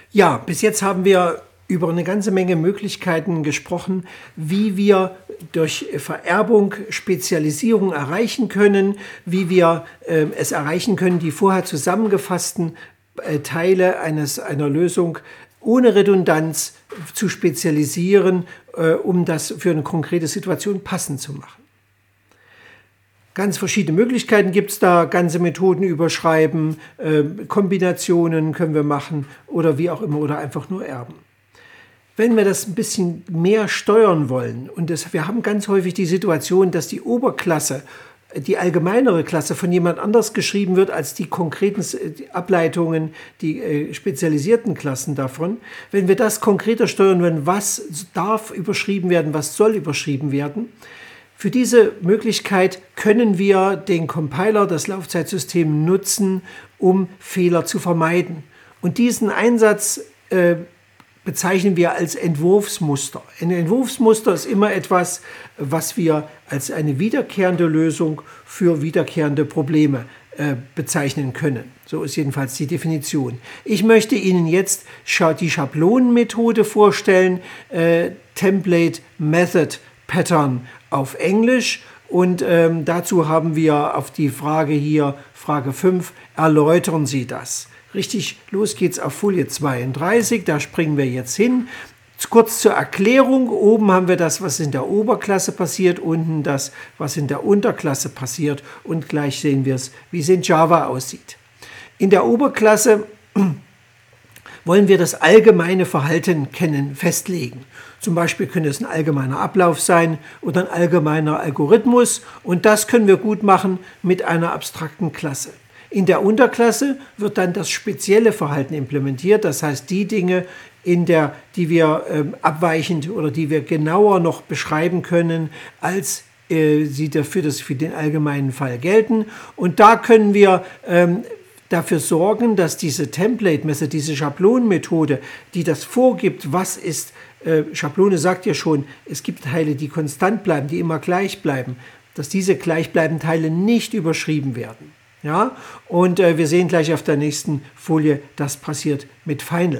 Ja, bis jetzt haben wir über eine ganze Menge Möglichkeiten gesprochen, wie wir durch Vererbung Spezialisierung erreichen können, wie wir es erreichen können, die vorher zusammengefassten Teile einer Lösung ohne Redundanz zu spezialisieren, um das für eine konkrete Situation passend zu machen. Ganz verschiedene Möglichkeiten gibt es da, ganze Methoden überschreiben, Kombinationen können wir machen oder wie auch immer oder einfach nur erben. Wenn wir das ein bisschen mehr steuern wollen und wir haben ganz häufig die Situation, dass die Oberklasse, die allgemeinere Klasse von jemand anders geschrieben wird als die konkreten Ableitungen, die spezialisierten Klassen davon. Wenn wir das konkreter steuern wollen, was darf überschrieben werden, was soll überschrieben werden, für diese Möglichkeit können wir den Compiler, das Laufzeitsystem, nutzen, um Fehler zu vermeiden. Und diesen Einsatz bezeichnen wir als Entwurfsmuster. Ein Entwurfsmuster ist immer etwas, was wir als eine wiederkehrende Lösung für wiederkehrende Probleme bezeichnen können. So ist jedenfalls die Definition. Ich möchte Ihnen jetzt die Schablonenmethode vorstellen, Template Method Pattern auf Englisch, und dazu haben wir auf die Frage hier, Frage 5, erläutern Sie das. Richtig, los geht's auf Folie 32, da springen wir jetzt hin. Kurz zur Erklärung, oben haben wir das, was in der Oberklasse passiert, unten das, was in der Unterklasse passiert, und gleich sehen wir es, wie es in Java aussieht. In der Oberklasse wollen wir das allgemeine Verhalten festlegen. Zum Beispiel könnte es ein allgemeiner Ablauf sein oder ein allgemeiner Algorithmus, und das können wir gut machen mit einer abstrakten Klasse. In der Unterklasse wird dann das spezielle Verhalten implementiert, das heißt die Dinge, die wir abweichend oder die wir genauer noch beschreiben können, als sie für den allgemeinen Fall gelten. Und da können wir dafür sorgen, dass diese Template-Methode, diese Schablonenmethode, die das vorgibt, was ist, Schablone sagt ja schon, es gibt Teile, die konstant bleiben, die immer gleich bleiben, dass diese gleichbleibenden Teile nicht überschrieben werden. Ja? Und wir sehen gleich auf der nächsten Folie, das passiert mit Final.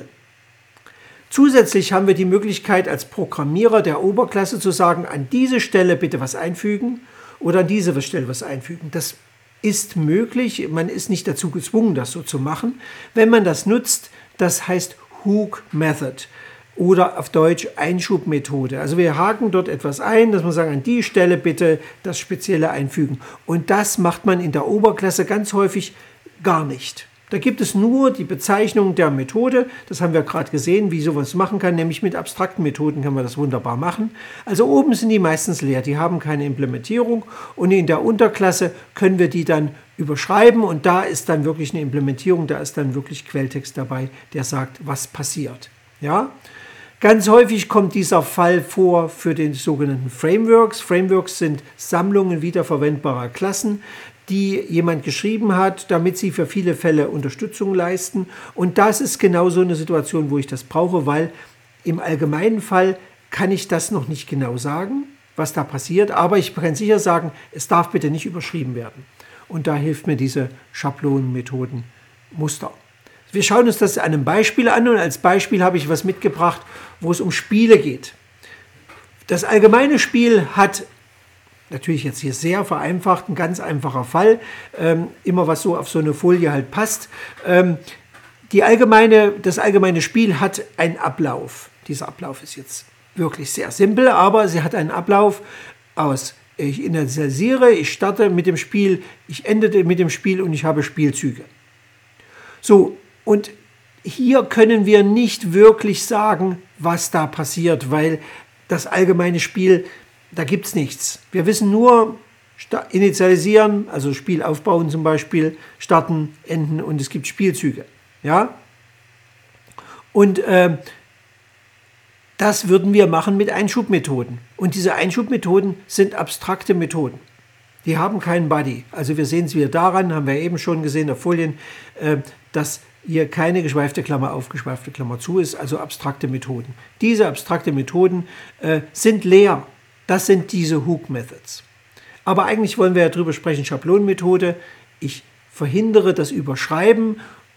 Zusätzlich haben wir die Möglichkeit, als Programmierer der Oberklasse zu sagen, an diese Stelle bitte was einfügen oder an diese Stelle was einfügen. Das ist möglich, man ist nicht dazu gezwungen, das so zu machen. Wenn man das nutzt, das heißt Hook Method oder auf Deutsch Einschubmethode. Also wir haken dort etwas ein, dass man sagt, an die Stelle bitte das Spezielle einfügen. Und das macht man in der Oberklasse ganz häufig gar nicht. Da gibt es nur die Bezeichnung der Methode, das haben wir gerade gesehen, wie sowas machen kann, nämlich mit abstrakten Methoden kann man das wunderbar machen. Also oben sind die meistens leer, die haben keine Implementierung, und in der Unterklasse können wir die dann überschreiben, und da ist dann wirklich eine Implementierung, da ist dann wirklich Quelltext dabei, der sagt, was passiert. Ja? Ganz häufig kommt dieser Fall vor für den sogenannten Frameworks. Frameworks sind Sammlungen wiederverwendbarer Klassen, die jemand geschrieben hat, damit sie für viele Fälle Unterstützung leisten. Und das ist genau so eine Situation, wo ich das brauche, weil im allgemeinen Fall kann ich das noch nicht genau sagen, was da passiert, aber ich kann sicher sagen, es darf bitte nicht überschrieben werden. Und da hilft mir diese Schablonenmethodenmuster. Wir schauen uns das an einem Beispiel an, und als Beispiel habe ich was mitgebracht, wo es um Spiele geht. Das allgemeine Spiel hat, natürlich jetzt hier sehr vereinfacht, ein ganz einfacher Fall, immer was so auf so eine Folie halt passt. Das allgemeine Spiel hat einen Ablauf. Dieser Ablauf ist jetzt wirklich sehr simpel, aber sie hat einen Ablauf aus: ich initialisiere, ich starte mit dem Spiel, ich ende mit dem Spiel und ich habe Spielzüge. So, und hier können wir nicht wirklich sagen, was da passiert, weil das allgemeine Spiel, da gibt es nichts. Wir wissen nur, initialisieren, also Spiel aufbauen zum Beispiel, starten, enden, und es gibt Spielzüge. Ja? Und das würden wir machen mit Einschubmethoden. Und diese Einschubmethoden sind abstrakte Methoden. Die haben keinen Body. Also wir sehen es wieder daran, haben wir eben schon gesehen auf Folien, dass hier keine geschweifte Klammer auf, geschweifte Klammer zu ist, also abstrakte Methoden. Diese abstrakte Methoden sind leer. Das sind diese Hook Methods. Aber eigentlich wollen wir ja drüber sprechen, Schablonenmethode. Ich verhindere das Überschreiben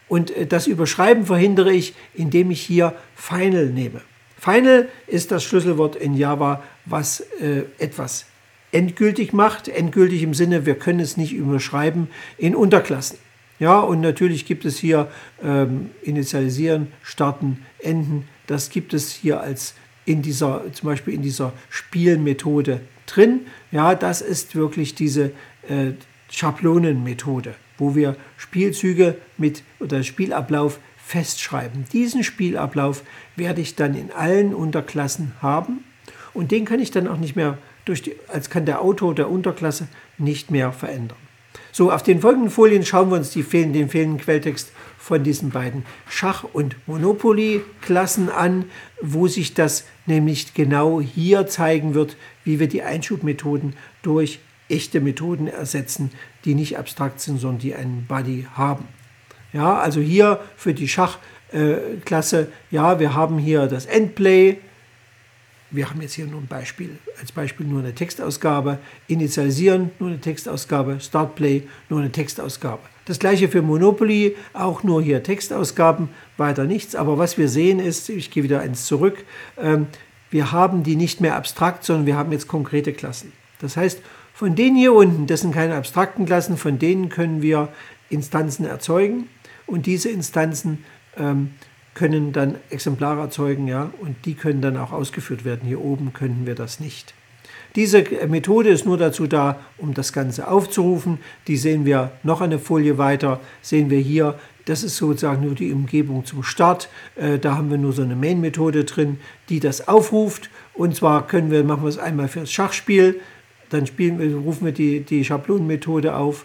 Und das Überschreiben verhindere ich, indem ich hier Final nehme. Final ist das Schlüsselwort in Java, was etwas endgültig macht. Endgültig im Sinne, wir können es nicht überschreiben in Unterklassen. Ja, und natürlich gibt es hier Initialisieren, Starten, Enden. Das gibt es hier als zum Beispiel in dieser Spielmethode drin. Ja, das ist wirklich diese Schablonenmethode, wo wir Spielzüge oder Spielablauf festschreiben. Diesen Spielablauf werde ich dann in allen Unterklassen haben und den kann ich dann auch nicht mehr als kann der Autor der Unterklasse nicht mehr verändern. So, auf den folgenden Folien schauen wir uns den fehlenden Quelltext von diesen beiden Schach- und Monopoly-Klassen an, wo sich das nämlich genau hier zeigen wird, wie wir die Einschubmethoden durch echte Methoden ersetzen, die nicht abstrakt sind, sondern die einen Body haben. Ja, also hier für die Schachklasse, ja, wir haben hier das Endplay. Wir haben jetzt hier nur als Beispiel nur eine Textausgabe, Initialisieren, nur eine Textausgabe, Startplay, nur eine Textausgabe. Das gleiche für Monopoly, auch nur hier Textausgaben, weiter nichts. Aber was wir sehen ist, ich gehe wieder eins zurück, wir haben die nicht mehr abstrakt, sondern wir haben jetzt konkrete Klassen. Das heißt, von denen hier unten, das sind keine abstrakten Klassen, von denen können wir Instanzen erzeugen und diese Instanzen können dann Exemplare erzeugen, ja, und die können dann auch ausgeführt werden. Hier oben können wir das nicht. Diese Methode ist nur dazu da, um das Ganze aufzurufen. Die sehen wir noch eine Folie weiter, sehen wir hier, das ist sozusagen nur die Umgebung zum Start. Da haben wir nur so eine Main-Methode drin, die das aufruft. Und zwar machen wir es einmal für das Schachspiel, dann rufen wir die Schablonenmethode auf.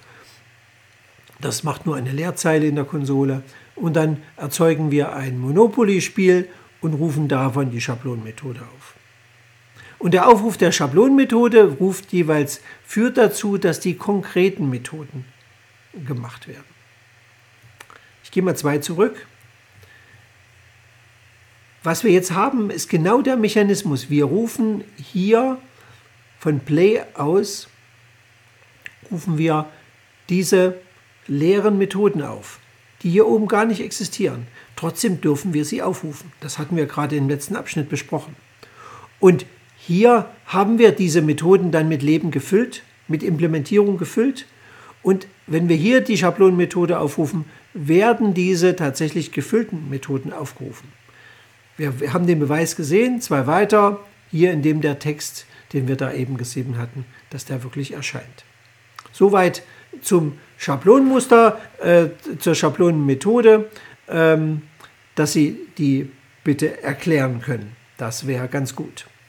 Das macht nur eine Leerzeile in der Konsole. Und dann erzeugen wir ein Monopoly-Spiel und rufen davon die Schablonenmethode auf. Und der Aufruf der Schablonenmethode führt dazu, dass die konkreten Methoden gemacht werden. Ich gehe mal 2 zurück. Was wir jetzt haben, ist genau der Mechanismus. Wir rufen hier von Play aus, rufen wir diese leeren Methoden auf, die hier oben gar nicht existieren. Trotzdem dürfen wir sie aufrufen. Das hatten wir gerade im letzten Abschnitt besprochen. Und hier haben wir diese Methoden dann mit Leben gefüllt, mit Implementierung gefüllt. Und wenn wir hier die Schablonenmethode aufrufen, werden diese tatsächlich gefüllten Methoden aufgerufen. Wir haben den Beweis gesehen, 2 weiter, hier in dem der Text, den wir da eben gesehen hatten, dass der wirklich erscheint. Soweit zum Schablonenmuster, zur Schablonenmethode, dass Sie die bitte erklären können. Das wäre ganz gut.